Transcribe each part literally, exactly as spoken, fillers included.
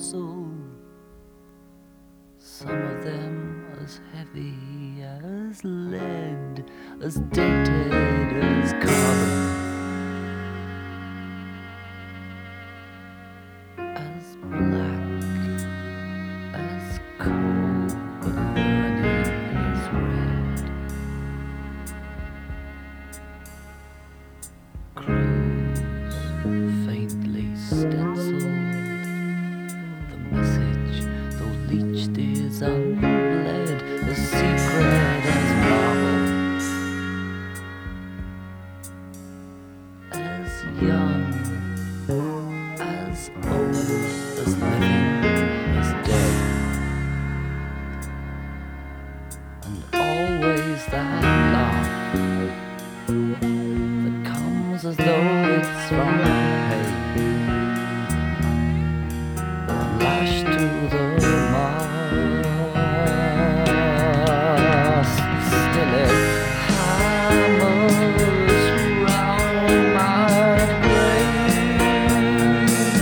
stencil, some of them as heavy as lead, as dated as carbon, as black as coal, but burning as red. Clues faintly stenciled, the message, though leached, is unbled, as secret as marble, as young, as old, as living, as dead, and always that laugh that comes as though it's from pain, lashed to the mast, still it hammers round my brain.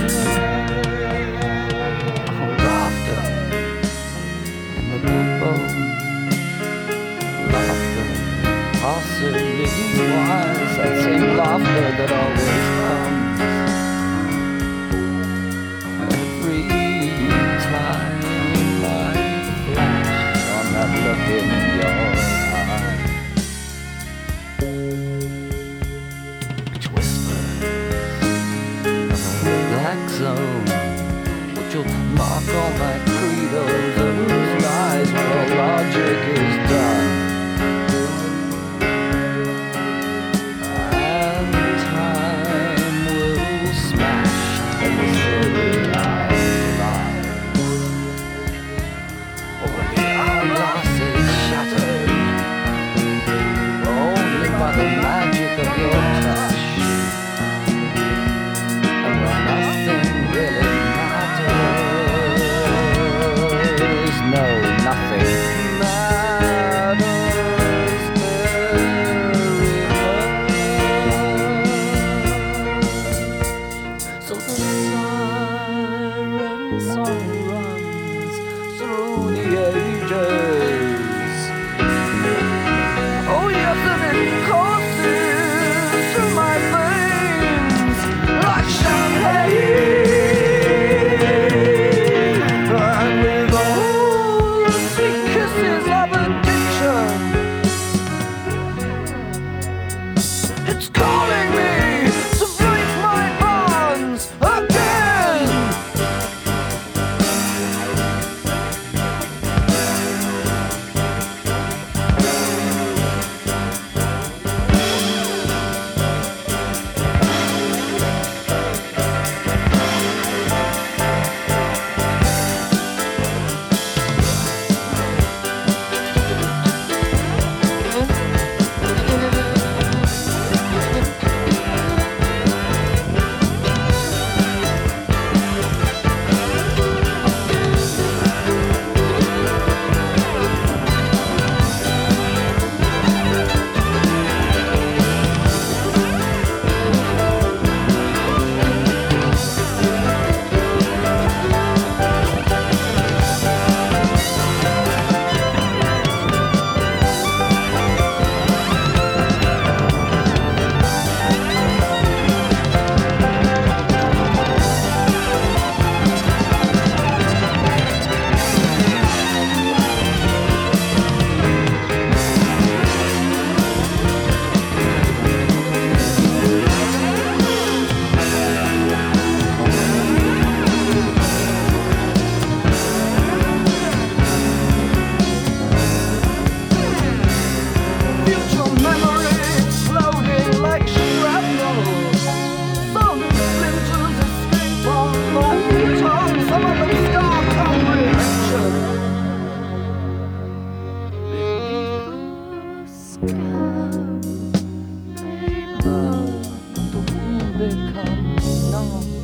Oh, laughter in the backbone, laughter possibly wise, that same laughter that always comes every time I flash on that look in your eye, which whispers of a black zone, which will mark all my credos and lies where all logic is done. And time will smash every silly lie, lie. Or when the hourglass is shattered, only by the magic of your touch, and when nothing really matters, no, nothing matters very much. So the siren song runs through the ages. Oh yes, and it courses through my veins like champagne. And with all the sweet kisses of addiction, it's calling me to break my bonds again. Future memory exploding like shrapnel. Some splinters escape on my tongue, some of them scar comprehension. Beneath the scab, they burn, the wound becomes numb.